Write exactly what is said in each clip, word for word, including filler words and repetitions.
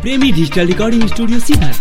प्रेमी digital recording studio सीभर।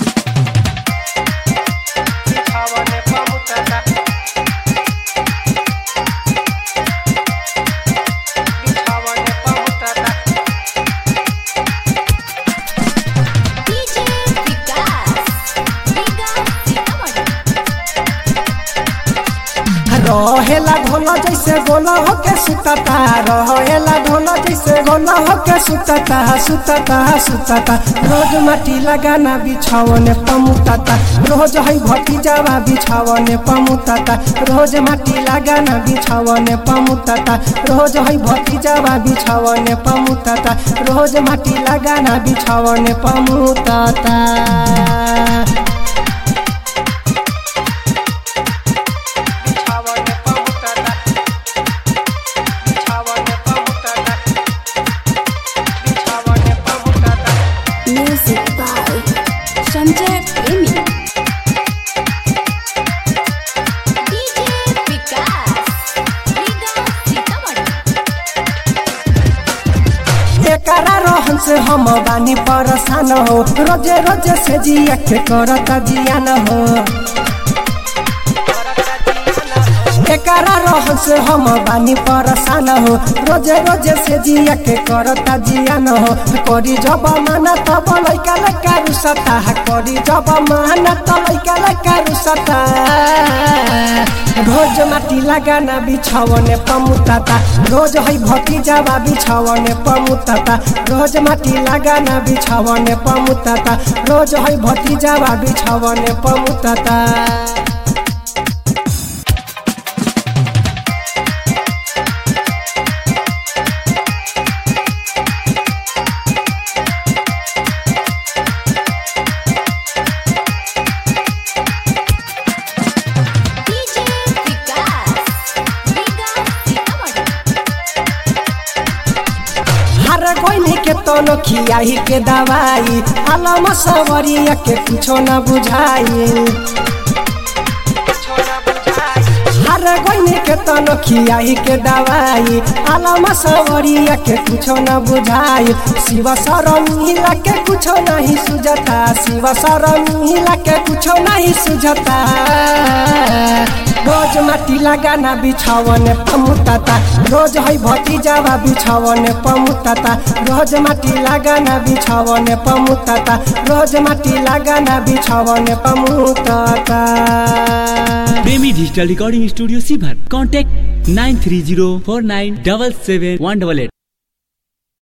रहेला ढोला जैसे गोला होके सुतता, रहेला ढोला जैसे गोला होके सुतता सुतता सुतता। रोज माटी लगाना बिछावने पमुतता, रोज है भतीजावा बिछावने पमुतता, रोज माटी लगाना बिछावने पमुतता, रोज है भतीजावा बिछावने पमुतता, रोज माटी लगाना बिछावने पमुतता। Music by Sanjay Premi. D J Vikas, Riga Sitamarhi. एकरा रहन से हम बानी परेशान हो, रोजे रोजे से जिया के करता जियान हो। एकरा रहन से हम बानी परेशान हो, रोजे रोजे से जिया के करता जियान हो। करी जब माना तब लइका लइका रुसता, करी जब माना तब लइका लइका रुसता। रोज माटी लगाना बिछावने पमुतता, रोज है भतीजावा बिछावने पमुतता, रोज माटी लगाना बिछावने पमुतता, रोज है भतीजावा बिछावने पमुतता। कोई के तो खियाही के दवाई, आलम सवरिया के कुछो न बुझाई। हर कोई के तो खियाही के दवाई, आलम सवरिया के कुछो न बुझाई। शिव शरणिला के कुछो नहीं सुझता, शिव शरणिला के कुछो नहीं सुझता। रोज माटी लगाना बिछावने पमुतता, रोज है भतीजावा बिछावने पमुतता, रोज माटी लगाना बिछावने पमुतता, रोज माटी लगाना बिछावने पमुतता। प्रेमी डिजिटल रिकॉर्डिंग स्टूडियो सीभर। Contact nine three zero four nine double seven one double at.